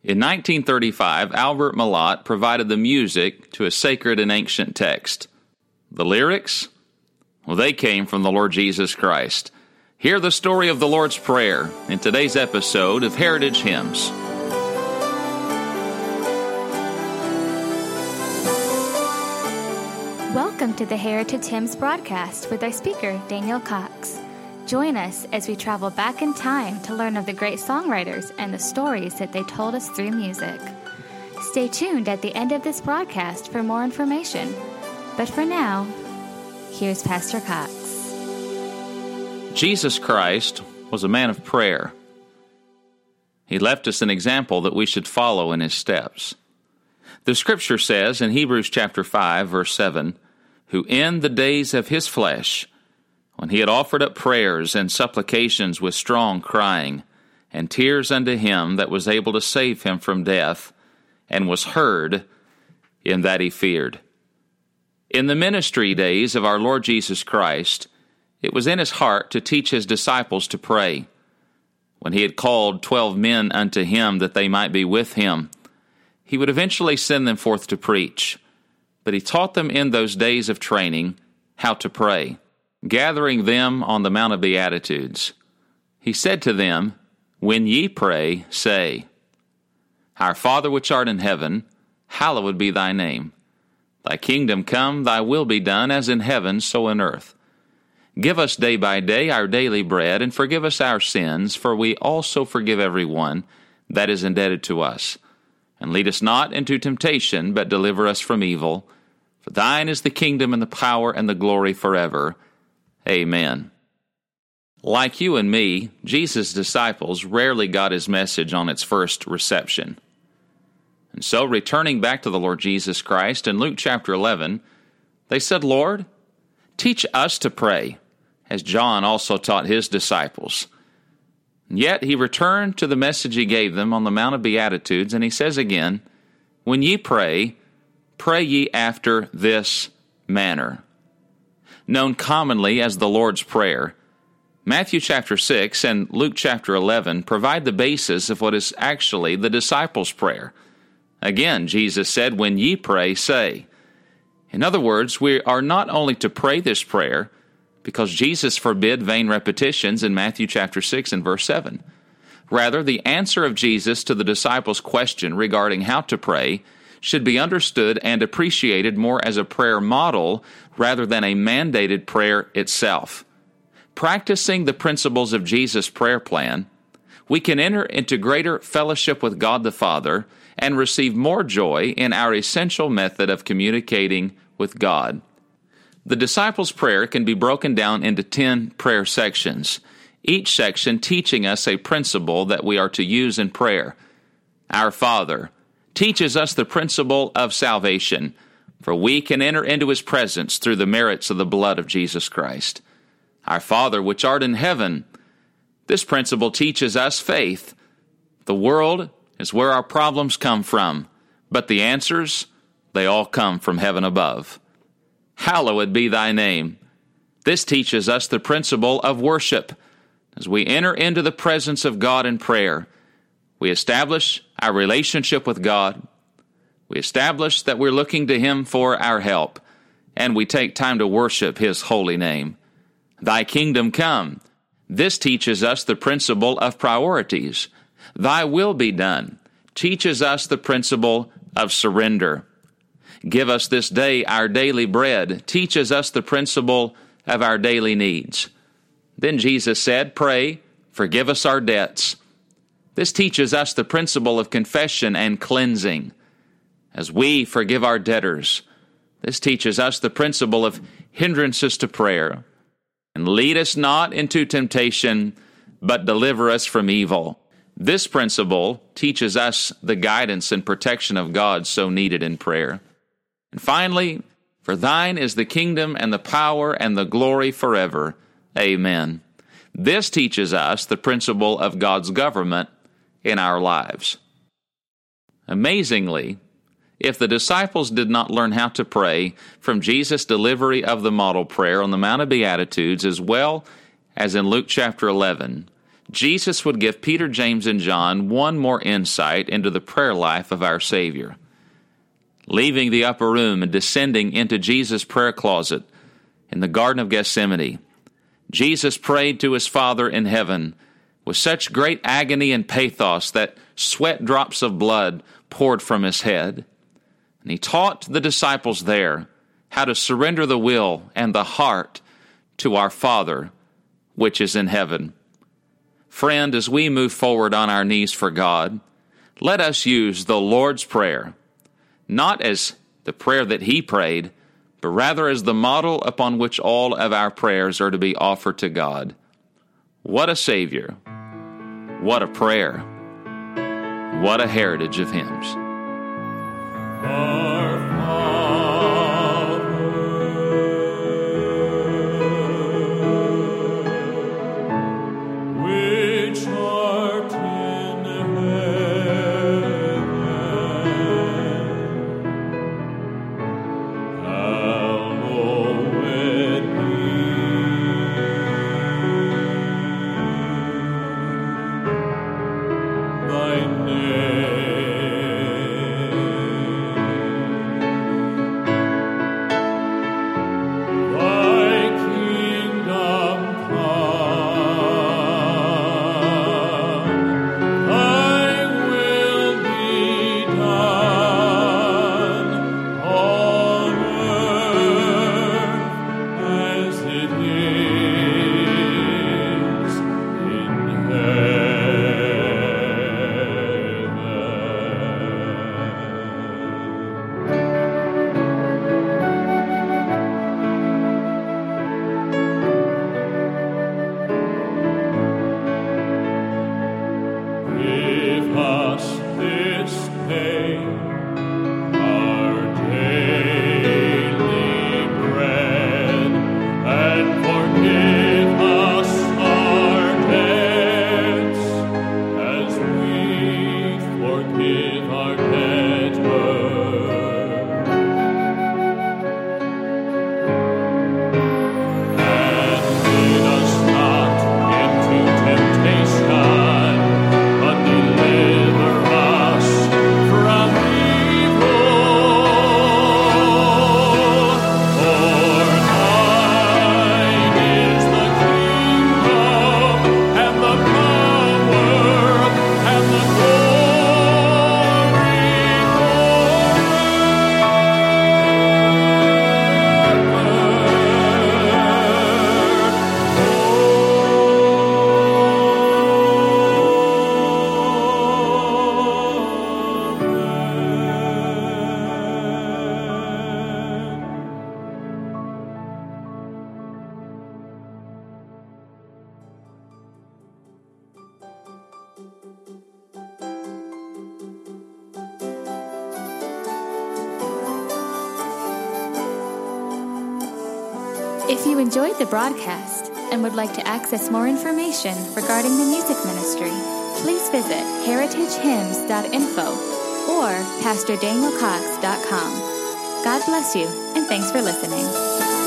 In 1935, Albert Malott provided the music to a sacred and ancient text. The lyrics? Well, they came from the Lord Jesus Christ. Hear the story of the Lord's Prayer in today's episode of Heritage Hymns. Welcome to the Heritage Hymns broadcast with our speaker, Daniel Cox. Join us as we travel back in time to learn of the great songwriters and the stories that they told us through music. Stay tuned at the end of this broadcast for more information. But for now, here's Pastor Cox. Jesus Christ was a man of prayer. He left us an example that we should follow in his steps. The Scripture says in Hebrews chapter 5, verse 7, who in the days of his flesh, when he had offered up prayers and supplications with strong crying, and tears unto him that was able to save him from death, and was heard, in that he feared. In the ministry days of our Lord Jesus Christ, it was in his heart to teach his disciples to pray. When he had called 12 men unto him that they might be with him, he would eventually send them forth to preach. But he taught them in those days of training how to pray, gathering them on the Mount of Beatitudes. He said to them, when ye pray, say, Our Father which art in heaven, hallowed be thy name. Thy kingdom come, thy will be done, as in heaven, so in earth. Give us day by day our daily bread, and forgive us our sins, for we also forgive every one that is indebted to us. And lead us not into temptation, but deliver us from evil. For thine is the kingdom and the power and the glory forever. Amen. Like you and me, Jesus' disciples rarely got his message on its first reception. And so, returning back to the Lord Jesus Christ in Luke chapter 11, they said, Lord, teach us to pray, as John also taught his disciples. And yet he returned to the message he gave them on the Mount of Beatitudes, and he says again, when ye pray, pray ye after this manner. Known commonly as the Lord's Prayer, Matthew chapter 6 and Luke chapter 11 provide the basis of what is actually the disciples' prayer. Again, Jesus said, when ye pray, say. In other words, we are not only to pray this prayer, because Jesus forbid vain repetitions in Matthew chapter 6 and verse 7. Rather, the answer of Jesus to the disciples' question regarding how to pray should be understood and appreciated more as a prayer model rather than a mandated prayer itself. Practicing the principles of Jesus' prayer plan, we can enter into greater fellowship with God the Father and receive more joy in our essential method of communicating with God. The disciples' prayer can be broken down into 10 prayer sections, each section teaching us a principle that we are to use in prayer. Our Father teaches us the principle of salvation, for we can enter into his presence through the merits of the blood of Jesus Christ. Our Father which art in heaven, this principle teaches us faith. The world is where our problems come from, but the answers, they all come from heaven above. Hallowed be thy name. This teaches us the principle of worship. As we enter into the presence of God in prayer, we establish our relationship with God. We establish that we're looking to him for our help, and we take time to worship his holy name. Thy kingdom come. This teaches us the principle of priorities. Thy will be done teaches us the principle of surrender. Give us this day our daily bread teaches us the principle of our daily needs. Then Jesus said, pray, forgive us our debts. This teaches us the principle of confession and cleansing. As we forgive our debtors, this teaches us the principle of hindrances to prayer. And lead us not into temptation, but deliver us from evil. This principle teaches us the guidance and protection of God so needed in prayer. And finally, for thine is the kingdom and the power and the glory forever. Amen. This teaches us the principle of God's government in our lives. Amazingly, if the disciples did not learn how to pray from Jesus' delivery of the model prayer on the Mount of Beatitudes as well as in Luke chapter 11, Jesus would give Peter, James, and John one more insight into the prayer life of our Savior. Leaving the upper room and descending into Jesus' prayer closet in the Garden of Gethsemane, Jesus prayed to his Father in heaven with such great agony and pathos that sweat drops of blood poured from his head. And he taught the disciples there how to surrender the will and the heart to our Father, which is in heaven. Friend, as we move forward on our knees for God, let us use the Lord's Prayer, not as the prayer that he prayed, but rather as the model upon which all of our prayers are to be offered to God. What a Savior! What a prayer! What a heritage of hymns! Our Father, which art in heaven, hallowed be thy name. Give us this day our daily bread, and forgive us our debts, as we forgive our debtors. And lead us not into temptation, but deliver us from evil. For thine is the kingdom, and the power, and the glory If you enjoyed the broadcast and would like to access more information regarding the music ministry, please visit heritagehymns.info or PastorDanielCox.com. God bless you, and thanks for listening.